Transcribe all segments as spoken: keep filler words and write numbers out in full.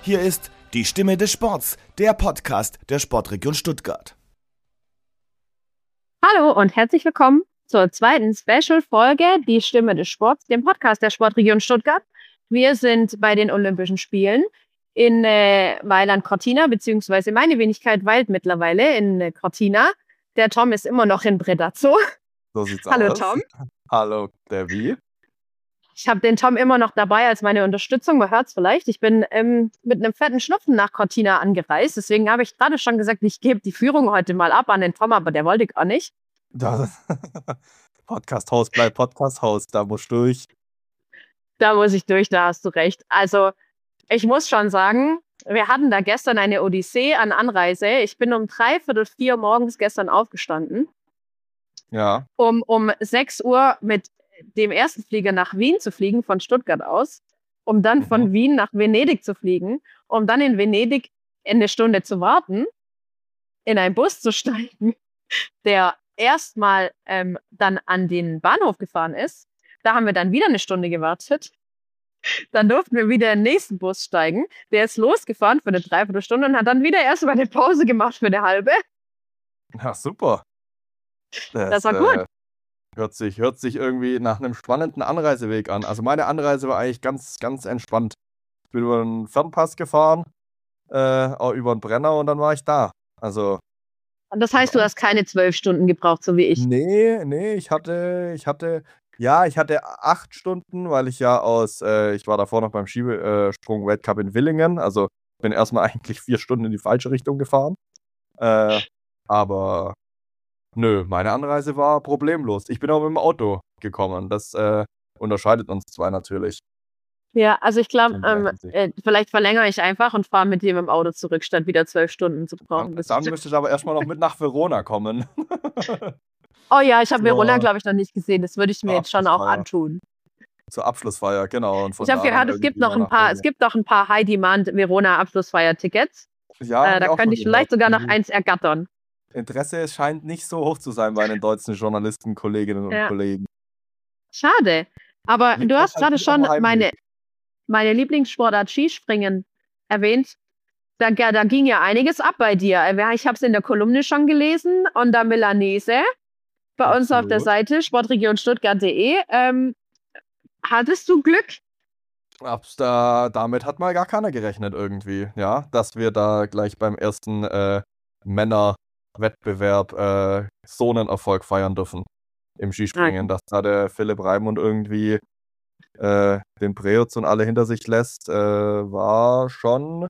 Hier ist die Stimme des Sports, der Podcast der Sportregion Stuttgart. Hallo und herzlich willkommen zur zweiten Special-Folge Die Stimme des Sports, dem Podcast der Sportregion Stuttgart. Wir sind bei den Olympischen Spielen in äh, Mailand-Cortina, beziehungsweise meine Wenigkeit weilt mittlerweile in äh, Cortina. Der Tom ist immer noch in Predazzo. So sieht's Hallo aus. Tom. Hallo Debbie. Ich habe den Tom immer noch dabei als meine Unterstützung, man hört es vielleicht. Ich bin ähm, mit einem fetten Schnupfen nach Cortina angereist, deswegen habe ich gerade schon gesagt, ich gebe die Führung heute mal ab an den Tom, aber der wollte gar nicht. Podcast-Host, bleib Podcast-Host, da musst du durch. Da muss ich durch, da hast du recht. Also ich muss schon sagen, wir hatten da gestern eine Odyssee an Anreise. Ich bin um dreiviertel vier morgens gestern aufgestanden, Ja. um um sechs Uhr mit dem ersten Flieger nach Wien zu fliegen, von Stuttgart aus, um dann von Mhm. Wien nach Venedig zu fliegen, um dann in Venedig eine Stunde zu warten, in einen Bus zu steigen, der erstmal ähm, dann an den Bahnhof gefahren ist. Da haben wir dann wieder eine Stunde gewartet. Dann durften wir wieder in den nächsten Bus steigen. Der ist losgefahren für eine Dreiviertelstunde und hat dann wieder erstmal eine Pause gemacht für eine halbe. Ja, super. Das war gut. äh, hört sich, hört sich irgendwie nach einem spannenden Anreiseweg an. Also meine Anreise war eigentlich ganz, ganz entspannt. Ich bin über den Fernpass gefahren, äh, auch über den Brenner und dann war ich da. Also, Und das heißt, du hast keine zwölf Stunden gebraucht, so wie ich. nee, nee, ich hatte, ich hatte, ja, ich hatte acht Stunden, weil ich ja aus, äh, ich war davor noch beim Skisprung-Weltcup in Villingen, also bin erstmal eigentlich vier Stunden in die falsche Richtung gefahren. Äh, aber nö, meine Anreise war problemlos. Ich bin auch mit dem Auto gekommen. Das äh, unterscheidet uns zwei natürlich. Ja, also ich glaube, In der ähm, Hinsicht. äh, vielleicht verlängere ich einfach und fahre mit dir mit dem Auto zurück, statt wieder zwölf Stunden zu brauchen. Dann, bis dann ich- müsste ich aber erstmal noch mit nach Verona kommen. Oh ja, ich habe So. Verona, glaube ich, noch nicht gesehen. Das würde ich mir Ja, jetzt schon auch Abschlussfeier. antun. Zur Abschlussfeier, genau. Und von Ich habe da dann gehört, es gibt irgendwie noch ein nach paar, Hause. es gibt noch ein paar High-Demand Verona Abschlussfeier-Tickets. Ja, Äh, hab da ich auch könnte schon ich vielleicht gehört. sogar noch Mhm. eins ergattern. Interesse scheint nicht so hoch zu sein bei den deutschen Journalisten, Kolleginnen und Ja. Kollegen. Schade. Aber Liegt du hast wahrscheinlich gerade am schon Heimweg. meine, meine Lieblingssportart Skispringen erwähnt. Da, ga- da ging ja einiges ab bei dir. Äh, Ich habe es in der Kolumne schon gelesen und der Milanese bei uns auf der Absolut. Seite sportregionstuttgart punkt de. Ähm, hattest du Glück? Abs- Da, damit hat mal gar keiner gerechnet irgendwie, ja, dass wir da gleich beim ersten äh, Männerwettbewerb äh, so einen Erfolg feiern dürfen im Skispringen, dass da der Philipp Raimund irgendwie äh, den Preutz und alle hinter sich lässt, äh, war schon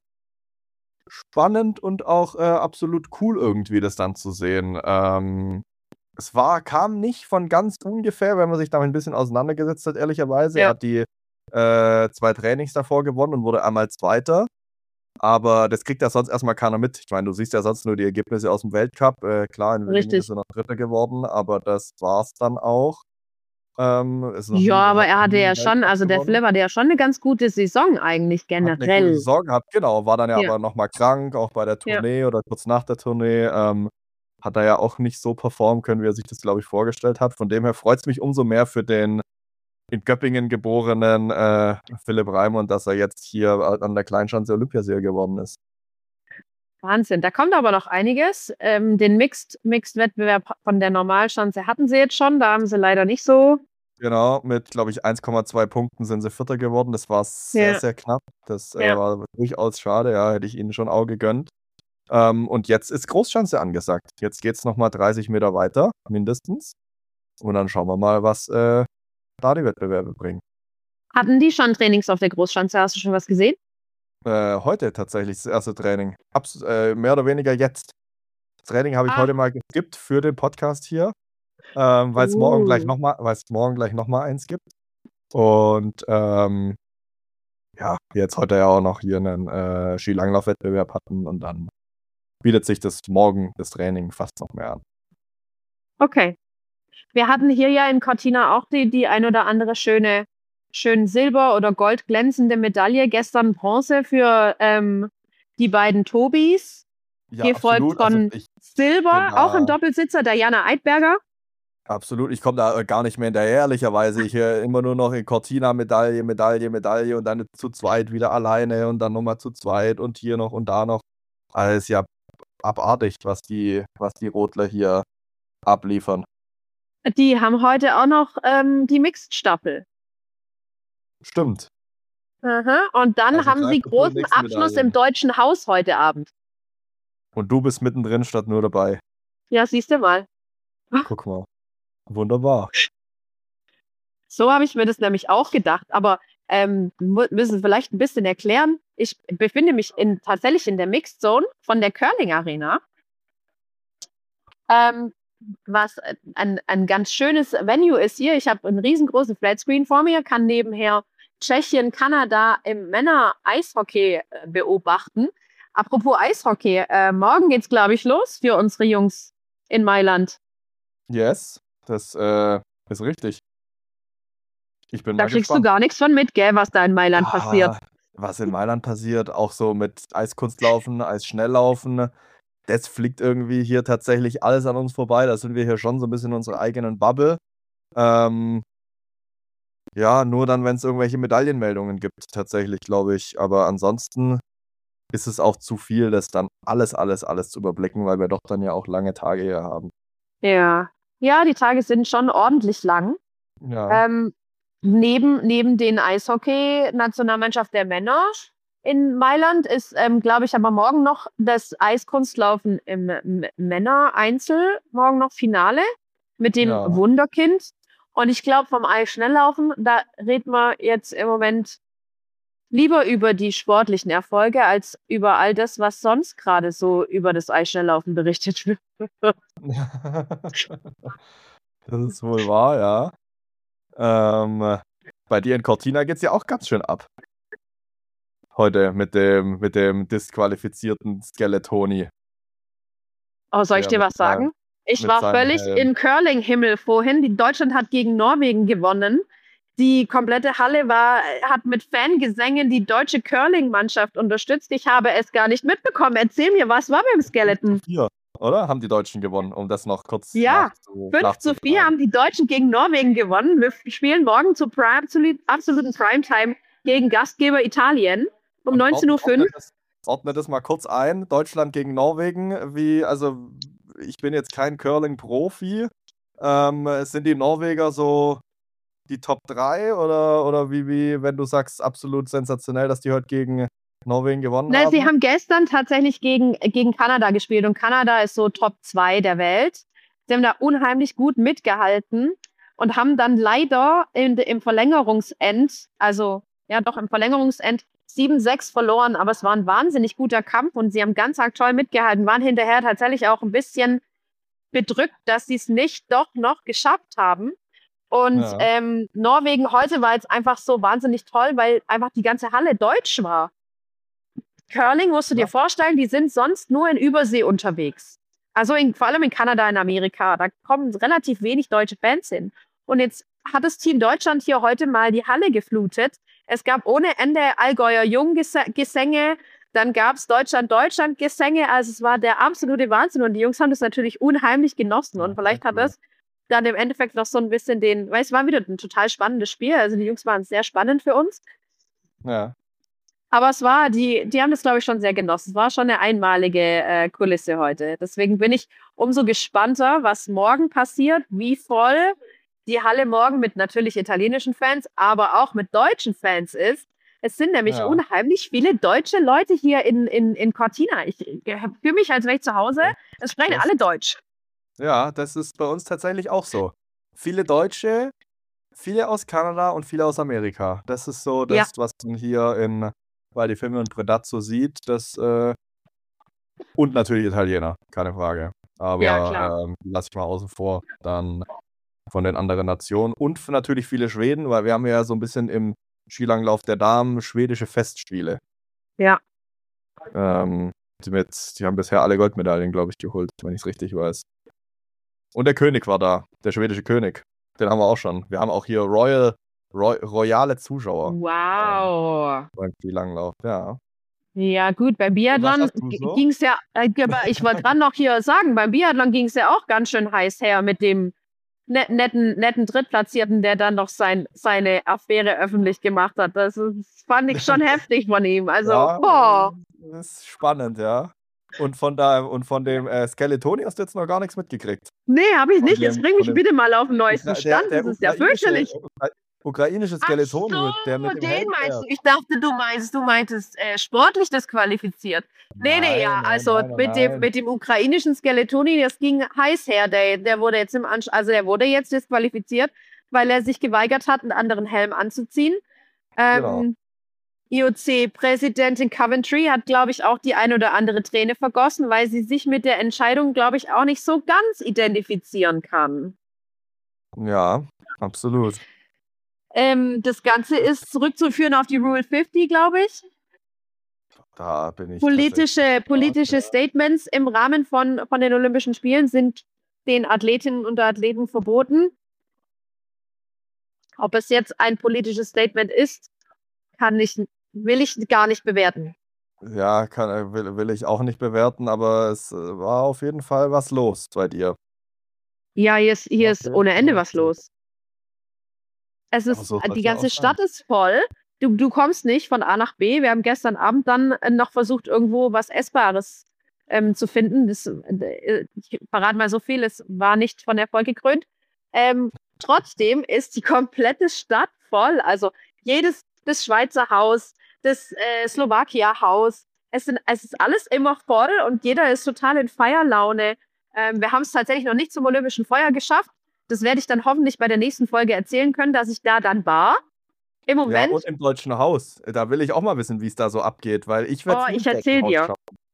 spannend und auch äh, absolut cool irgendwie, das dann zu sehen. Ähm, es war, kam nicht von ganz ungefähr, wenn man sich damit ein bisschen auseinandergesetzt hat, ehrlicherweise. Ja. Er hat die äh, zwei Trainings davor gewonnen und wurde einmal Zweiter. Aber das kriegt ja sonst erstmal keiner mit. Ich meine, du siehst ja sonst nur die Ergebnisse aus dem Weltcup. Äh, klar, in Villingen Richtig. ist er noch Dritter geworden, aber das war's dann auch. Ähm, ist noch Ja, nie- aber hat er noch hatte nie ja einen schon, Weltcup also der gewonnen. Philipp hatte ja schon eine ganz gute Saison eigentlich Hat eine gute generell. Saison gehabt, genau. War dann ja, Ja. aber nochmal krank, auch bei der Ja. Tournee oder kurz nach der Tournee. Ähm, hat er ja auch nicht so performen können, wie er sich das, glaube ich, vorgestellt hat. Von dem her freut es mich umso mehr für den in Göppingen geborenen äh, Philipp Raimund, dass er jetzt hier an der Kleinschanze Olympiasieger geworden ist. Wahnsinn. Da kommt aber noch einiges. Ähm, den Mixed, Mixed-Wettbewerb von der Normalschanze hatten sie jetzt schon. Da haben sie leider nicht so. Genau, mit, glaube ich, eins Komma zwei Punkten sind sie Vierter geworden. Das war sehr, Ja. sehr knapp. Das äh, Ja. war durchaus schade, ja, hätte ich ihnen schon auch gegönnt. Ähm, und jetzt ist Großschanze angesagt. Jetzt geht es nochmal dreißig Meter weiter, mindestens. Und dann schauen wir mal, was äh, da die Wettbewerbe bringen. Hatten die schon Trainings auf der Großschanze? Hast du schon was gesehen? Äh, heute tatsächlich das erste Training. Abs äh, mehr oder weniger jetzt. Das Training habe ich Ah. heute mal geskippt für den Podcast hier, ähm, weil es morgen gleich Uh. nochmal, weil es morgen gleich noch mal eins gibt. Und ähm, ja, jetzt heute ja auch noch hier einen äh, Skilanglaufwettbewerb hatten und dann bietet sich das morgen, das Training, fast noch mehr an. Okay. Wir hatten hier ja in Cortina auch die, die ein oder andere schöne, schön silber- oder goldglänzende Medaille. Gestern Bronze für ähm, die beiden Tobis. Ja, Gefolgt absolut. Also von ich Silber, bin auch im da- Doppelsitzer, Diana Eidberger. Absolut, ich komme da gar nicht mehr hinterher, ehrlicherweise. Ich höre immer nur noch in Cortina Medaille, Medaille, Medaille und dann zu zweit wieder alleine und dann nochmal zu zweit und hier noch und da noch. Also ist ja abartig, was die, was die Rodler hier abliefern. Die haben heute auch noch ähm, die Mixed-Staffel. Stimmt. Aha. Und dann Also haben sie greift zur großen nächsten Abschluss Medaille. im Deutschen Haus heute Abend. Und du bist mittendrin statt nur dabei. Ja, siehst du mal. Guck mal. Wunderbar. So habe ich mir das nämlich auch gedacht. Aber ähm, mu- müssen vielleicht ein bisschen erklären. Ich befinde mich in, tatsächlich in der Mixed Zone von der Curling Arena. Ähm, was ein, ein ganz schönes Venue ist hier. Ich habe einen riesengroßen Flatscreen vor mir, kann nebenher Tschechien, Kanada im Männer-Eishockey äh, beobachten. Apropos Eishockey, äh, morgen geht's, glaube ich, los für unsere Jungs in Mailand. Yes, das äh, ist richtig. Ich bin Da mal kriegst du gespannt. gar nichts von mit, gell, was da in Mailand Ah, passiert. was in Mailand passiert, auch so mit Eiskunstlaufen, Eisschnelllaufen, das fliegt irgendwie hier tatsächlich alles an uns vorbei. Da sind wir hier schon so ein bisschen in unserer eigenen Bubble. Ähm, ja, nur dann, wenn es irgendwelche Medaillenmeldungen gibt, tatsächlich, glaube ich. Aber ansonsten ist es auch zu viel, das dann alles, alles, alles zu überblicken, weil wir doch dann ja auch lange Tage hier haben. Ja. Ja, die Tage sind schon ordentlich lang. Ja, Ähm, neben, neben den Eishockey-Nationalmannschaft der Männer in Mailand ist, ähm, glaube ich, aber morgen noch das Eiskunstlaufen im M- Männer-Einzel, morgen noch Finale mit dem ja. Wunderkind. Und ich glaube, vom Eisschnelllaufen, da reden wir jetzt im Moment lieber über die sportlichen Erfolge als über all das, was sonst gerade so über das Eisschnelllaufen berichtet wird. Das ist wohl wahr, ja. Ähm, bei dir in Cortina geht es ja auch ganz schön ab. Heute mit dem, mit dem disqualifizierten Skeletoni. Oh, soll ich Der dir mit was sagen? Ich mit war seinem völlig Helm. in Curling-Himmel vorhin. Die Deutschland hat gegen Norwegen gewonnen. Die komplette Halle war, hat mit Fangesängen die deutsche Curling-Mannschaft unterstützt. Ich habe es gar nicht mitbekommen. Erzähl mir, was war beim Skeleton? Vier, oder? Haben die Deutschen gewonnen, um das noch kurz Ja, nachzu, fünf zu vier nachzutragen. haben die Deutschen gegen Norwegen gewonnen. Wir spielen morgen zu Prime, absolut, absoluten Primetime gegen Gastgeber Italien um Und neunzehn Uhr ordne fünf. das, ordne das mal kurz ein. Deutschland gegen Norwegen. Wie, also ich bin jetzt kein Curling-Profi. Ähm, sind die Norweger so die Top drei oder, oder wie, wie, wenn du sagst, absolut sensationell, dass die heute gegen Norwegen gewonnen Na, haben? sie haben gestern tatsächlich gegen, gegen Kanada gespielt und Kanada ist so Top zwei der Welt. Sie haben da unheimlich gut mitgehalten und haben dann leider in, im Verlängerungsend, also ja doch im Verlängerungsend sieben sechs verloren, aber es war ein wahnsinnig guter Kampf und sie haben ganz arg toll mitgehalten, waren hinterher tatsächlich auch ein bisschen bedrückt, dass sie es nicht doch noch geschafft haben. Und Ja. ähm, Norwegen heute war jetzt einfach so wahnsinnig toll, weil einfach die ganze Halle deutsch war. Curling musst du dir Ja. vorstellen, die sind sonst nur in Übersee unterwegs. Also in, vor allem in Kanada, in Amerika. Da kommen relativ wenig deutsche Fans hin. Und jetzt hat das Team Deutschland hier heute mal die Halle geflutet. Es gab ohne Ende Allgäuer Jung-Gesänge. Dann gab es Deutschland-Deutschland-Gesänge. Also es war der absolute Wahnsinn. Und die Jungs haben das natürlich unheimlich genossen. Und Ja, vielleicht sehr hat cool. das dann im Endeffekt noch so ein bisschen den, weil es war wieder ein total spannendes Spiel. Also die Jungs waren sehr spannend für uns. Ja. Aber es war, die, die haben das, glaube ich, schon sehr genossen. Es war schon eine einmalige äh, Kulisse heute. Deswegen bin ich umso gespannter, was morgen passiert, wie voll die Halle morgen mit natürlich italienischen Fans, aber auch mit deutschen Fans ist. Es sind nämlich Ja. unheimlich viele deutsche Leute hier in, in, in Cortina. Ich äh, fühle mich, als wäre ich zu Hause. Es sprechen Das- alle Deutsch. Ja, das ist bei uns tatsächlich auch so. Viele Deutsche, viele aus Kanada und viele aus Amerika. Das ist so das, Ja. was man hier in Val di Fiemme und Predazzo sieht. Das, äh, und natürlich Italiener, keine Frage. Aber Ja, klar. ähm, lasse ich mal außen vor. Dann von den anderen Nationen. Und f- natürlich viele Schweden, weil wir haben ja so ein bisschen im Skilanglauf der Damen schwedische Festspiele. Ja. Ähm, die, mit, die haben bisher alle Goldmedaillen, glaube ich, geholt, wenn ich es richtig weiß. Und der König war da, der schwedische König. Den haben wir auch schon. Wir haben auch hier Royal, Roy, royale Zuschauer Wow. beim Skilanglauf. Ja. Ja, gut, beim Biathlon hast du so? ging es ja, äh, aber ich wollte gerade noch hier sagen, beim Biathlon ging es ja auch ganz schön heiß her mit dem net, netten, netten Drittplatzierten, der dann noch sein, seine Affäre öffentlich gemacht hat. Das, ist, das fand ich schon heftig von ihm. Also, Ja, boah. das ist spannend, ja. Und von, da, und von dem äh, Skeletoni hast du jetzt noch gar nichts mitgekriegt. Nee, habe ich Von nicht. Jetzt dem- bring von mich dem- bitte mal auf den neuesten Der, Stand. der Das ist ja ukrainische- fürchterlich. Ukra- ukrainische Skeletoni, Ach so, der mit dem den Helm meinst fährt. du? Ich dachte, du meinst, du meintest äh, sportlich disqualifiziert. Nee, nee, Nein, ja, nein, also nein, mit, dem, nein. mit dem ukrainischen Skeletoni, das ging heiß her. Der, der wurde jetzt im Ansch also der wurde jetzt disqualifiziert, weil er sich geweigert hat, einen anderen Helm anzuziehen. Ähm, Genau. I O C-Präsidentin Coventry hat, glaube ich, auch die ein oder andere Träne vergossen, weil sie sich mit der Entscheidung, glaube ich, auch nicht so ganz identifizieren kann. Ja, absolut. Ähm, das Ganze ist zurückzuführen auf die Rule fünfzig, glaube ich. Da bin ich Politische, politische ja. Statements im Rahmen von, von den Olympischen Spielen sind den Athletinnen und Athleten verboten. Ob es jetzt ein politisches Statement ist, kann ich, will ich gar nicht bewerten. Ja, kann, will, will ich auch nicht bewerten, aber es äh, war auf jeden Fall was los bei dir. Ja, hier ist, hier ist Okay. ohne Ende was los. Es Aber ist, so soll's die ja ganze auch Stadt ist voll. Du, du kommst nicht von A nach B. Wir haben gestern Abend dann äh, noch versucht, irgendwo was Essbares ähm, zu finden. Das, äh, ich verrate mal so viel, es war nicht von Erfolg gekrönt. Ähm, trotzdem ist die komplette Stadt voll. Also jedes, das Schweizer Haus, das äh, Slowakia-Haus, es, sind, es ist alles immer voll und jeder ist total in Feierlaune. Ähm, wir haben es tatsächlich noch nicht zum Olympischen Feuer geschafft. Das werde ich dann hoffentlich bei der nächsten Folge erzählen können, dass ich da dann war. Im Moment. Ja, und im Deutschen Haus. Da will ich auch mal wissen, wie es da so abgeht, weil ich werde Oh, ich erzähl dir.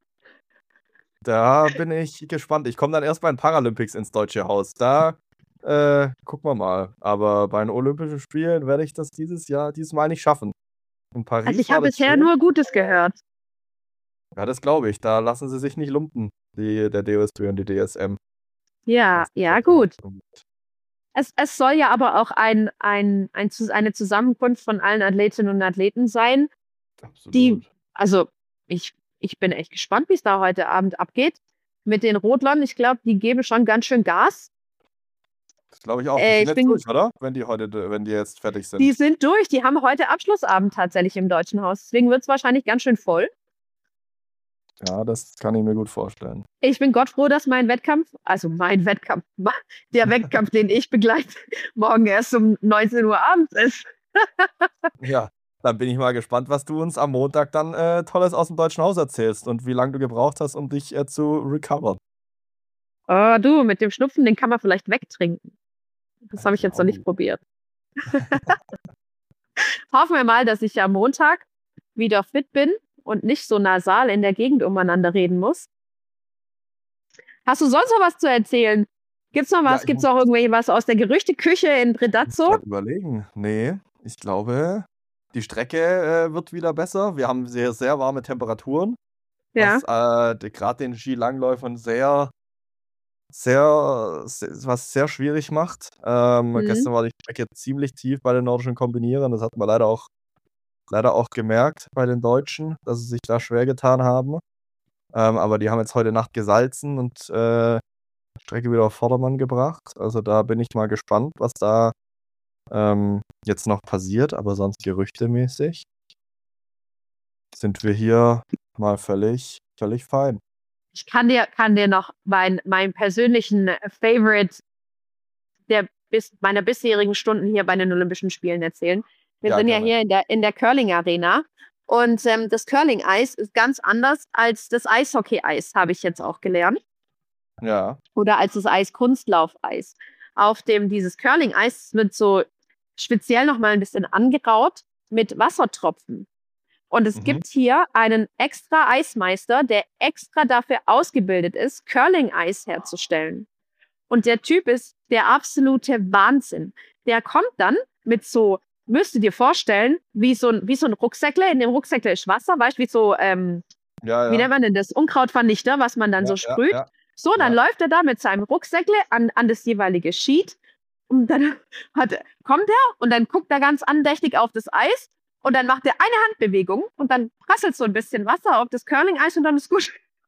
Da bin ich gespannt. Ich komme dann erst bei den Paralympics ins Deutsche Haus. Da äh, gucken wir mal. Aber bei den Olympischen Spielen werde ich das dieses Jahr, dieses Mal nicht schaffen. In Paris Also ich war habe das bisher schön. nur Gutes gehört. Ja, das glaube ich. Da lassen sie sich nicht lumpen, die, der D O S B und die D S M. Ja, Das ist ja, ja gut. gut. Es, es soll ja aber auch ein, ein, ein, eine Zusammenkunft von allen Athletinnen und Athleten sein. Absolut. Die, also ich, ich bin echt gespannt, wie es da heute Abend abgeht. Mit den Rotlern, ich glaube, die geben schon ganz schön Gas. Das glaube ich auch. Die Äh, sind ich jetzt bin- durch, oder? Wenn die heute, wenn die jetzt fertig sind. Die sind durch, die haben heute Abschlussabend tatsächlich im Deutschen Haus. Deswegen wird es wahrscheinlich ganz schön voll. Ja, das kann ich mir gut vorstellen. Ich bin Gott froh, dass mein Wettkampf, also mein Wettkampf, der Wettkampf, den ich begleite, morgen erst um neunzehn Uhr abends ist. Ja, dann bin ich mal gespannt, was du uns am Montag dann äh, Tolles aus dem Deutschen Haus erzählst und wie lange du gebraucht hast, um dich äh, zu recovern. Oh, du, mit dem Schnupfen, den kann man vielleicht wegtrinken. Das habe ich jetzt noch nicht Genau. probiert. Hoffen wir mal, dass ich am Montag wieder fit bin und nicht so nasal in der Gegend umeinander reden muss. Hast du sonst noch was zu erzählen? Gibt's noch Ja, was? ich Gibt's muss- noch irgendwie was aus der Gerüchteküche in Ich muss Predazzo? grad überlegen. Nee, ich glaube, die Strecke äh, wird wieder besser. Wir haben sehr, sehr warme Temperaturen, Ja. was äh, gerade den Skilangläufern sehr, sehr, sehr, was sehr schwierig macht. Ähm, Mhm. Gestern war die Strecke ziemlich tief bei den nordischen Kombinierern. Das hat man leider auch, leider auch gemerkt bei den Deutschen, dass sie sich da schwer getan haben. Ähm, aber die haben jetzt heute Nacht gesalzen und äh, Strecke wieder auf Vordermann gebracht. Also da bin ich mal gespannt, was da ähm, jetzt noch passiert. Aber sonst gerüchtemäßig sind wir hier mal völlig, völlig fein. Ich kann dir, kann dir noch mein, meinen persönlichen Favorite der bis, meiner bisherigen Stunden hier bei den Olympischen Spielen erzählen. Wir Ja, sind ja gerne. hier in der, in der Curling-Arena und ähm, das Curling-Eis ist ganz anders als das Eishockey-Eis, habe ich jetzt auch gelernt. Ja, Oder als das Eiskunstlaufeis. Auf dem dieses Curling-Eis wird so speziell nochmal ein bisschen angeraut mit Wassertropfen. Und es Mhm. gibt hier einen extra Eismeister, der extra dafür ausgebildet ist, Curling-Eis herzustellen. Und der Typ ist der absolute Wahnsinn. Der kommt dann mit so, müsst ihr dir vorstellen, wie so ein, wie so ein Rucksäckle. In dem Rucksäckle ist Wasser, weißt du, wie so, ähm, ja, wie ja. nennt man denn das? Unkrautvernichter, was man dann ja, so sprüht. Ja, ja. So, dann Ja. läuft er da mit seinem Rucksäckle an, an das jeweilige Sheet und dann hat, kommt er und dann guckt er ganz andächtig auf das Eis und dann macht er eine Handbewegung und dann prasselt so ein bisschen Wasser auf das Curling-Eis und dann ist gut.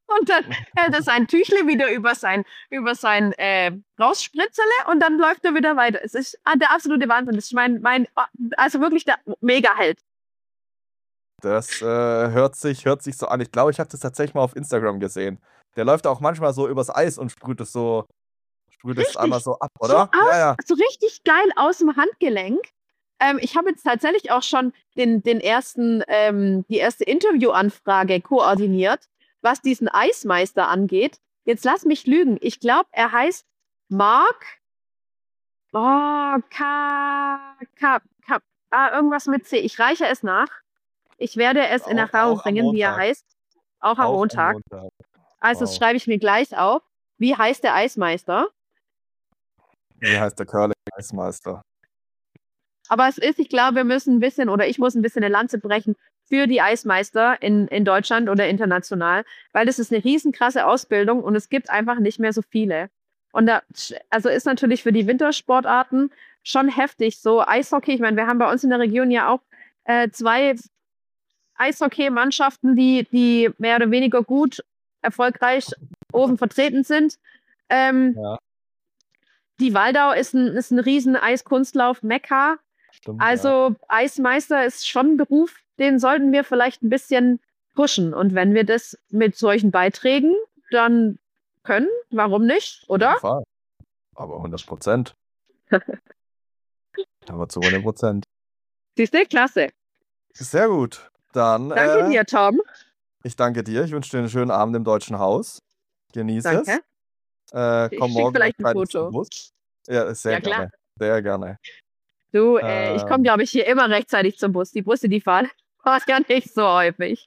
Und dann hält er sein Tüchle wieder über sein, über sein äh, Rausspritzerle und dann läuft er wieder weiter. Es ist ah, der absolute Wahnsinn. Das ist mein, mein, also wirklich der Mega-Held. Das äh, hört sich, hört sich so an. Ich glaube, ich habe das tatsächlich mal auf Instagram gesehen. Der läuft auch manchmal so übers Eis und sprüht es so, sprüht es einmal so ab, oder? So, aus, ja, ja. so richtig geil aus dem Handgelenk. Ähm, ich habe jetzt tatsächlich auch schon den, den ersten, ähm, die erste Interviewanfrage koordiniert, was diesen Eismeister angeht. Jetzt lass mich lügen. Ich glaube, er heißt Mark. Oh, K. K. K. Ah, irgendwas mit C. Ich reiche es nach. Ich werde es in Auch- Erfahrung auch am bringen, wie er Montag. heiß. Auch am Auch Montag. Montag. Also, das Wow. schreibe ich mir gleich auf. Wie heißt der Eismeister? Wie heißt der Curling-Eismeister? Aber es ist, ich glaube, wir müssen ein bisschen, oder ich muss ein bisschen eine Lanze brechen für die Eismeister in, in Deutschland oder international, weil das ist eine riesenkrasse Ausbildung und es gibt einfach nicht mehr so viele. Und da, also ist natürlich für die Wintersportarten schon heftig. So Eishockey, ich meine, wir haben bei uns in der Region ja auch äh, zwei Eishockey-Mannschaften, die, die mehr oder weniger gut, erfolgreich oben vertreten sind. Ähm, Ja, Die Waldau ist ein, ist ein riesen Eiskunstlauf-Mekka. stimmt. ja. Also Eismeister ist schon ein Beruf, den sollten wir vielleicht ein bisschen pushen. Und wenn wir das mit solchen Beiträgen dann können, warum nicht, Auf oder? jeden Fall. Aber hundert Prozent. Aber zu hundert Prozent. Siehst du, klasse. Sehr gut. Dann, Danke äh, dir, Tom. ich danke dir. Ich wünsche dir einen schönen Abend im Deutschen Haus. Genieße Danke. es. Äh, Ich komm schick morgen vielleicht ein rechtzeitig zum Foto. Bus. Ja, sehr Ja, klar. gerne. Sehr gerne. Du, äh, ich komme, Ähm. glaube ich, hier immer rechtzeitig zum Bus. Die Busse, die fahren fahrt ja nicht so häufig.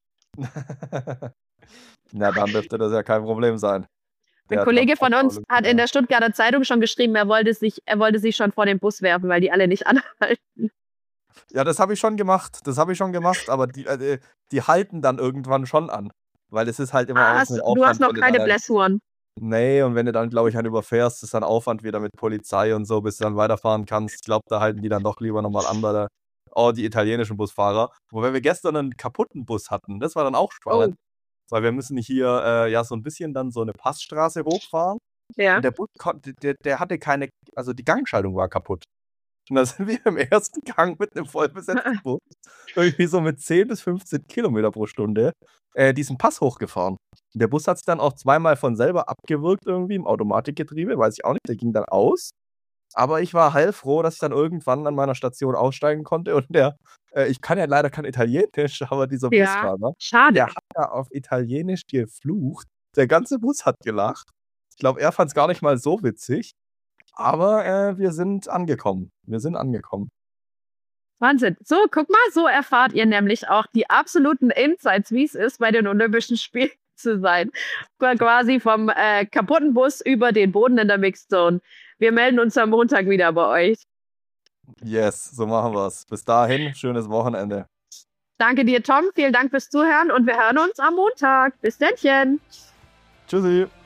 Na, dann dürfte das ja kein Problem sein. Ein Der Kollege von uns Transportfahrer- hat in der Stuttgarter Zeitung schon geschrieben, er wollte sich, er wollte sich schon vor den Bus werfen, weil die alle nicht anhalten. Ja, das habe ich schon gemacht. Das habe ich schon gemacht, aber die, äh, die halten dann irgendwann schon an. Weil es ist halt immer Ah, auch hast, ein du Aufwand, hast noch wenn du keine dann- Blessuren. Nee, und wenn du dann, glaube ich, einen überfährst, ist dann Aufwand wieder mit Polizei und so, bis du dann weiterfahren kannst. Ich glaube, da halten die dann doch lieber nochmal an bei der, oh, die italienischen Busfahrer. Wobei wir gestern einen kaputten Bus hatten. Das war dann auch spannend. Weil wir müssen hier äh, ja so ein bisschen dann so eine Passstraße hochfahren. Ja. Und der Bus, kon- der, der hatte keine, also die Gangschaltung war kaputt. Und da sind wir im ersten Gang mit einem vollbesetzten Bus, irgendwie so mit zehn bis fünfzehn Kilometer pro Stunde, äh, diesen Pass hochgefahren. Der Bus hat sich dann auch zweimal von selber abgewürgt irgendwie im Automatikgetriebe, weiß ich auch nicht, der ging dann aus. Aber ich war heilfroh, dass ich dann irgendwann an meiner Station aussteigen konnte und der, äh, ich kann ja leider kein Italienisch, aber dieser Ja. Busfahrer, Schade. der hat da auf Italienisch geflucht. Der ganze Bus hat gelacht. Ich glaube, er fand es gar nicht mal so witzig. Aber äh, wir sind angekommen. Wir sind angekommen. Wahnsinn. So, guck mal, so erfahrt ihr nämlich auch die absoluten Insights, wie es ist, bei den Olympischen Spielen zu sein. Quasi vom äh, kaputten Bus über den Boden in der Mixed Zone. Wir melden uns am Montag wieder bei euch. Yes, so machen wir's. Bis dahin, schönes Wochenende. Danke dir, Tom. Vielen Dank fürs Zuhören und wir hören uns am Montag. Bis dann. Tschüssi.